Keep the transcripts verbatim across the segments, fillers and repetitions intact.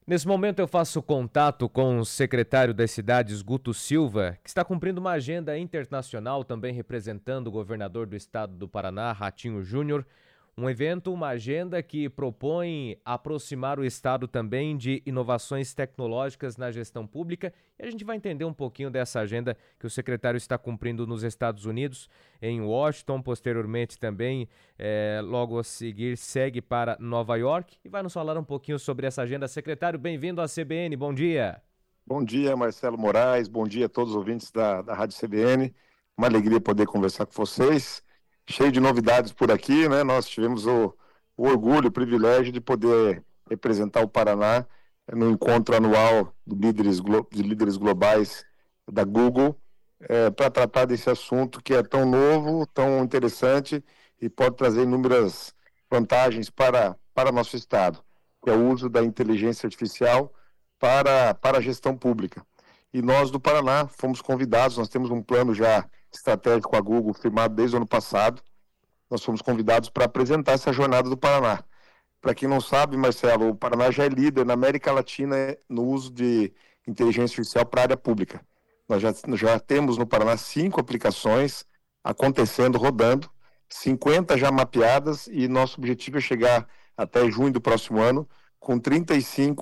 Nesse momento eu faço contato com o secretário das Cidades, Guto Silva, que está cumprindo uma agenda internacional, também representando o governador do estado do Paraná, Ratinho Júnior. Um evento, uma agenda que propõe aproximar o estado também de inovações tecnológicas na gestão pública. E a gente vai entender um pouquinho dessa agenda que o secretário está cumprindo nos Estados Unidos, em Washington, posteriormente também, é, logo a seguir, segue para Nova York e vai nos falar um pouquinho sobre essa agenda. Secretário, bem-vindo à C B N, bom dia. Bom dia, Marcelo Moraes, bom dia a todos os ouvintes da, da Rádio C B N. Uma alegria poder conversar com vocês. Cheio de novidades por aqui, né? Nós tivemos o, o orgulho, o privilégio de poder representar o Paraná no encontro anual de líderes, de líderes globais da Google, é, para tratar desse assunto que é tão novo, tão interessante e pode trazer inúmeras vantagens para, para nosso estado, que é o uso da inteligência artificial para, para a gestão pública. E nós do Paraná fomos convidados, nós temos um plano já estratégico com a Google firmado desde o ano passado. Nós fomos convidados para apresentar essa jornada do Paraná. Para quem não sabe, Marcelo, o Paraná já é líder na América Latina no uso de inteligência artificial para a área pública. Nós já, já temos no Paraná cinco aplicações acontecendo, rodando, cinquenta já mapeadas, e nosso objetivo é chegar até junho do próximo ano com trinta e cinco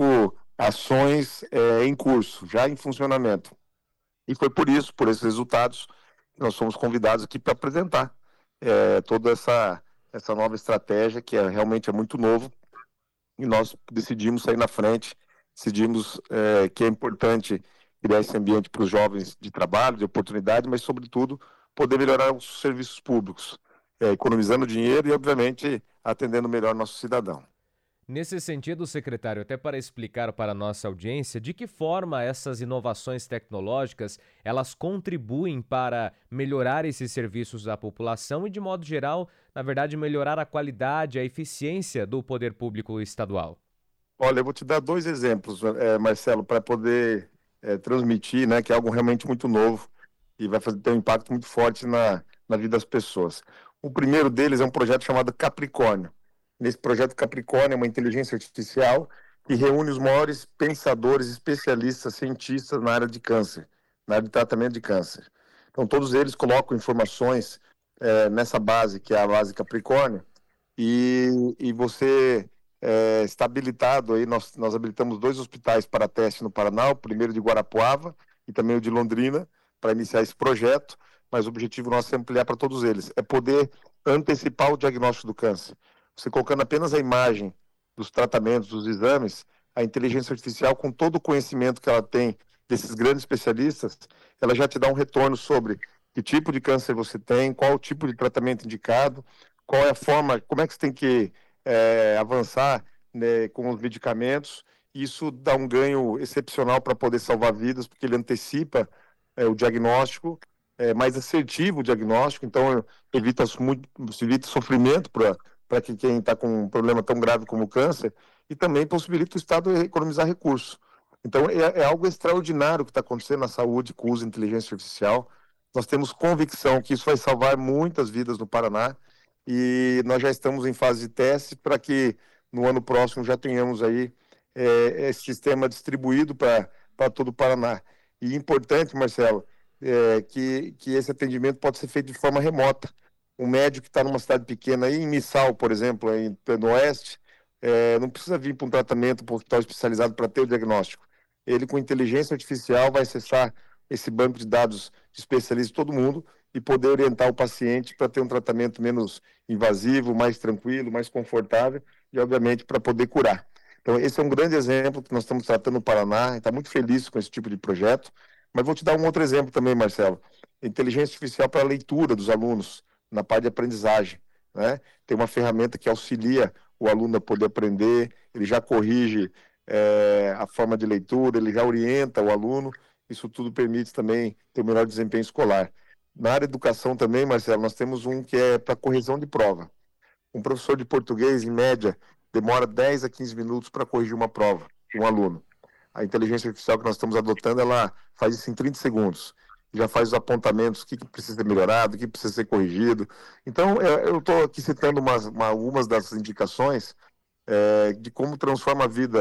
ações é, em curso, já em funcionamento. E foi por isso, por esses resultados, que nós fomos convidados aqui para apresentar é, toda essa, essa nova estratégia, que é, realmente é muito novo, e nós decidimos sair na frente, decidimos é, que é importante criar esse ambiente para os jovens de trabalho, de oportunidade, mas, sobretudo, poder melhorar os serviços públicos, é, economizando dinheiro e, obviamente, atendendo melhor nosso cidadão. Nesse sentido, secretário, até para explicar para a nossa audiência de que forma essas inovações tecnológicas elas contribuem para melhorar esses serviços à população e, de modo geral, na verdade, melhorar a qualidade, a eficiência do poder público estadual. Olha, eu vou te dar dois exemplos, é, Marcelo, para poder é, transmitir, né, que é algo realmente muito novo e vai fazer, ter um impacto muito forte na, na vida das pessoas. O primeiro deles é um projeto chamado Capricórnio. Nesse projeto Capricórnio é uma inteligência artificial que reúne os maiores pensadores, especialistas, cientistas na área de câncer, na área de tratamento de câncer. Então, todos eles colocam informações é, nessa base, que é a base Capricórnio, e, e você é, está habilitado, aí nós, nós habilitamos dois hospitais para teste no Paraná, o primeiro de Guarapuava e também o de Londrina, para iniciar esse projeto, mas o objetivo nosso é ampliar para todos eles, é poder antecipar o diagnóstico do câncer. Você colocando apenas a imagem dos tratamentos, dos exames, a inteligência artificial, com todo o conhecimento que ela tem desses grandes especialistas, ela já te dá um retorno sobre que tipo de câncer você tem, qual o tipo de tratamento indicado, qual é a forma, como é que você tem que é, avançar, né, com os medicamentos. Isso dá um ganho excepcional para poder salvar vidas, porque ele antecipa é, o diagnóstico, é mais assertivo o diagnóstico, então evita, muito, evita sofrimento para para que quem está com um problema tão grave como o câncer, e também possibilita o Estado economizar recursos. Então, é, é algo extraordinário que está acontecendo na saúde com o uso de inteligência artificial. Nós temos convicção que isso vai salvar muitas vidas no Paraná, e nós já estamos em fase de teste para que no ano próximo já tenhamos aí é, esse sistema distribuído para todo o Paraná. E importante, Marcelo, é, que, que esse atendimento pode ser feito de forma remota. Um médico que está numa cidade pequena, aí em Missal, por exemplo, aí no Oeste, é, não precisa vir para um tratamento, para um hospital especializado para ter o diagnóstico. Ele, com inteligência artificial, vai acessar esse banco de dados de especialistas de todo mundo e poder orientar o paciente para ter um tratamento menos invasivo, mais tranquilo, mais confortável e, obviamente, para poder curar. Então, esse é um grande exemplo que nós estamos tratando no Paraná, está muito feliz com esse tipo de projeto. Mas vou te dar um outro exemplo também, Marcelo. Inteligência artificial para a leitura dos alunos, na parte de aprendizagem, né? Tem uma ferramenta que auxilia o aluno a poder aprender, ele já corrige é, a forma de leitura, ele já orienta o aluno, isso tudo permite também ter um melhor desempenho escolar. Na área de educação também, Marcelo, nós temos um que é para correção de prova. Um professor de português, em média, demora dez a quinze minutos para corrigir uma prova de um aluno. A inteligência artificial que nós estamos adotando, ela faz isso em trinta segundos. Já faz os apontamentos, o que, que precisa ser melhorado, o que precisa ser corrigido. Então, eu estou aqui citando umas, uma, algumas dessas indicações é, de como transforma a vida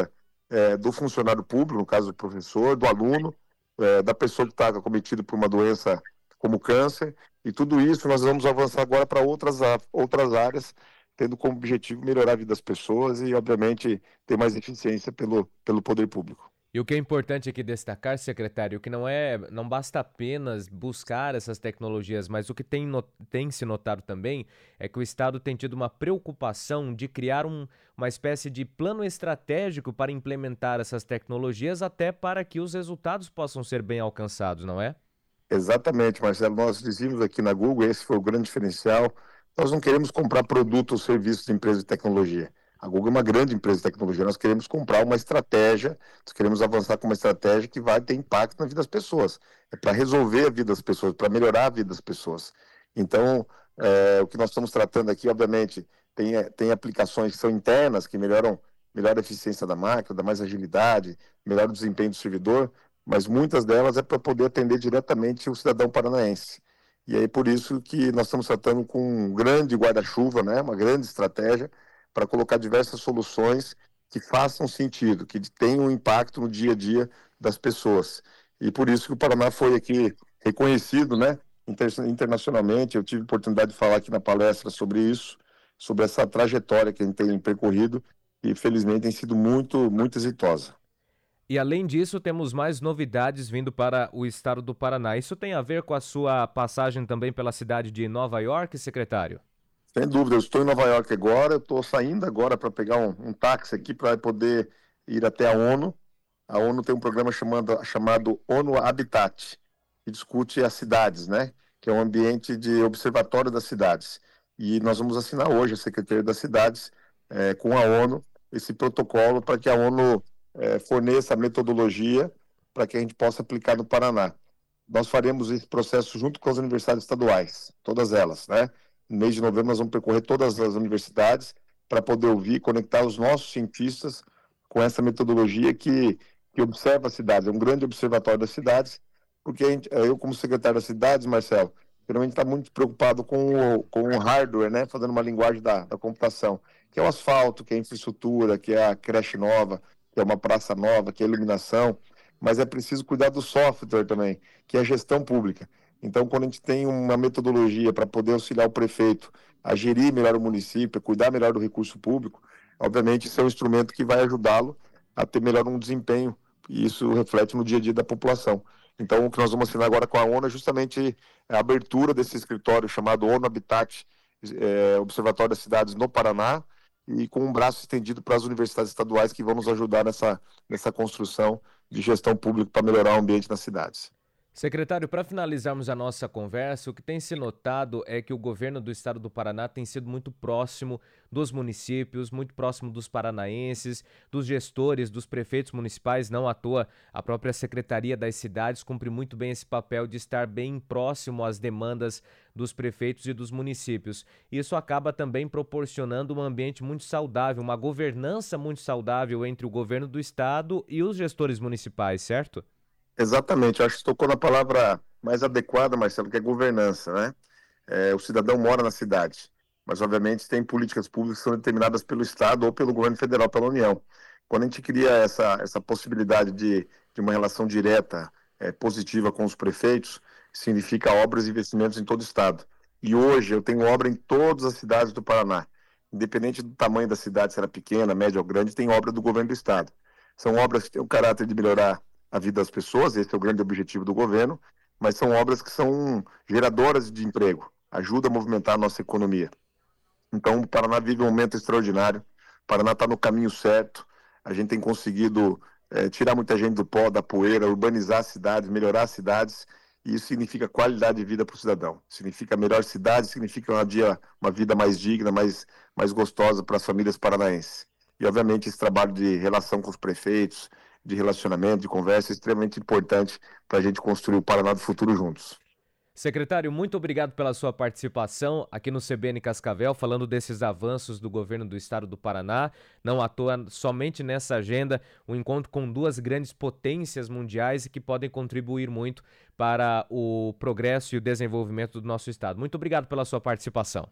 é, do funcionário público, no caso do professor, do aluno, é, da pessoa que está acometida por uma doença como câncer, e tudo isso nós vamos avançar agora para outras, outras áreas, tendo como objetivo melhorar a vida das pessoas e, obviamente, ter mais eficiência pelo, pelo poder público. E o que é importante aqui destacar, secretário, que não é, não basta apenas buscar essas tecnologias, mas o que tem, not, tem se notado também é que o Estado tem tido uma preocupação de criar um, uma espécie de plano estratégico para implementar essas tecnologias, até para que os resultados possam ser bem alcançados, não é? Exatamente, Marcelo. Nós dizíamos aqui na Google, esse foi o grande diferencial. Nós não queremos comprar produto ou serviços de empresas de tecnologia. A Google é uma grande empresa de tecnologia. Nós queremos comprar uma estratégia, nós queremos avançar com uma estratégia que vai ter impacto na vida das pessoas. É para resolver a vida das pessoas, para melhorar a vida das pessoas. Então, é, o que nós estamos tratando aqui, obviamente, tem, tem aplicações que são internas, que melhoram, melhoram a eficiência da máquina, dá mais agilidade, melhora o desempenho do servidor, mas muitas delas é para poder atender diretamente o cidadão paranaense. E aí, por isso que nós estamos tratando com um grande guarda-chuva, né, uma grande estratégia, para colocar diversas soluções que façam sentido, que tenham um impacto no dia a dia das pessoas. E por isso que o Paraná foi aqui reconhecido, né, internacionalmente. Eu tive a oportunidade de falar aqui na palestra sobre isso, sobre essa trajetória que a gente tem percorrido e, felizmente, tem sido muito, muito exitosa. E, além disso, temos mais novidades vindo para o estado do Paraná. Isso tem a ver com a sua passagem também pela cidade de Nova York, secretário? Sem dúvida, eu estou em Nova York agora, eu estou saindo agora para pegar um, um táxi aqui para poder ir até a ONU. A ONU tem um programa chamado, chamado ONU Habitat, que discute as cidades, né? Que é um ambiente de observatório das cidades. E nós vamos assinar hoje, a Secretaria das Cidades, é, com a ONU, esse protocolo para que a ONU é, forneça a metodologia para que a gente possa aplicar no Paraná. Nós faremos esse processo junto com as universidades estaduais, todas elas, né? No mês de novembro nós vamos percorrer todas as universidades para poder ouvir, conectar os nossos cientistas com essa metodologia que, que observa as cidades. É um grande observatório das cidades, porque a gente, eu, como secretário das cidades, Marcelo, geralmente está muito preocupado com o, com o hardware, né? Fazendo uma linguagem da, da computação, que é o asfalto, que é a infraestrutura, que é a creche nova, que é uma praça nova, que é a iluminação, mas é preciso cuidar do software também, que é a gestão pública. Então, quando a gente tem uma metodologia para poder auxiliar o prefeito a gerir melhor o município, a cuidar melhor do recurso público, obviamente isso é um instrumento que vai ajudá-lo a ter melhor um desempenho, e isso reflete no dia a dia da população. Então, o que nós vamos assinar agora com a ONU é justamente a abertura desse escritório chamado ONU Habitat, é, Observatório das Cidades no Paraná, e com um braço estendido para as universidades estaduais que vão nos ajudar nessa, nessa construção de gestão pública para melhorar o ambiente nas cidades. Secretário, para finalizarmos a nossa conversa, o que tem se notado é que o governo do estado do Paraná tem sido muito próximo dos municípios, muito próximo dos paranaenses, dos gestores, dos prefeitos municipais. Não à toa, a própria Secretaria das Cidades cumpre muito bem esse papel de estar bem próximo às demandas dos prefeitos e dos municípios. Isso acaba também proporcionando um ambiente muito saudável, uma governança muito saudável entre o governo do estado e os gestores municipais, certo? Exatamente, eu acho que tocou na palavra mais adequada, Marcelo, que é governança, né? É, o cidadão mora na cidade, mas obviamente tem políticas públicas que são determinadas pelo Estado ou pelo governo federal, pela União. Quando a gente cria essa, essa possibilidade de, de uma relação direta, é, positiva com os prefeitos, significa obras e investimentos em todo o Estado. E hoje eu tenho obra em todas as cidades do Paraná. Independente do tamanho da cidade, se era pequena, média ou grande, tem obra do governo do Estado. São obras que têm o caráter de melhorar a vida das pessoas, esse é o grande objetivo do governo, mas são obras que são geradoras de emprego, ajudam a movimentar a nossa economia. Então, o Paraná vive um momento extraordinário, o Paraná está no caminho certo, a gente tem conseguido é, tirar muita gente do pó, da poeira, urbanizar as cidades, melhorar as cidades, e isso significa qualidade de vida para o cidadão, significa melhor cidade, significa uma, dia, uma vida mais digna, mais, mais gostosa para as famílias paranaenses. E, obviamente, esse trabalho de relação com os prefeitos, de relacionamento, de conversa, é extremamente importante para a gente construir o Paraná do futuro juntos. Secretário, muito obrigado pela sua participação aqui no C B N Cascavel, falando desses avanços do governo do estado do Paraná. Não à toa, somente nessa agenda, um encontro com duas grandes potências mundiais e que podem contribuir muito para o progresso e o desenvolvimento do nosso estado. Muito obrigado pela sua participação.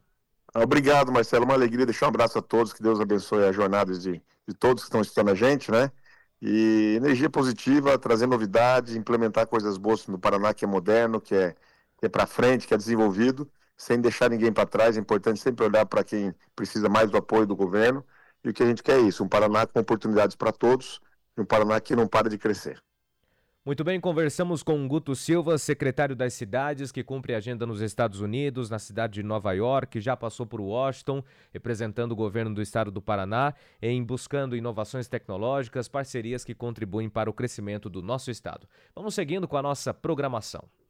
Obrigado, Marcelo. Uma alegria. Deixar um abraço a todos. Que Deus abençoe as jornadas de, de todos que estão estudando a gente, né? E energia positiva, trazer novidades, implementar coisas boas no Paraná, que é moderno, que é, que é para frente, que é desenvolvido, sem deixar ninguém para trás. É importante sempre olhar para quem precisa mais do apoio do governo. E o que a gente quer é isso, um Paraná com oportunidades para todos e um Paraná que não para de crescer. Muito bem, conversamos com Guto Silva, secretário das cidades, que cumpre agenda nos Estados Unidos, na cidade de Nova York, já passou por Washington, representando o governo do estado do Paraná, em buscando inovações tecnológicas, parcerias que contribuem para o crescimento do nosso estado. Vamos seguindo com a nossa programação.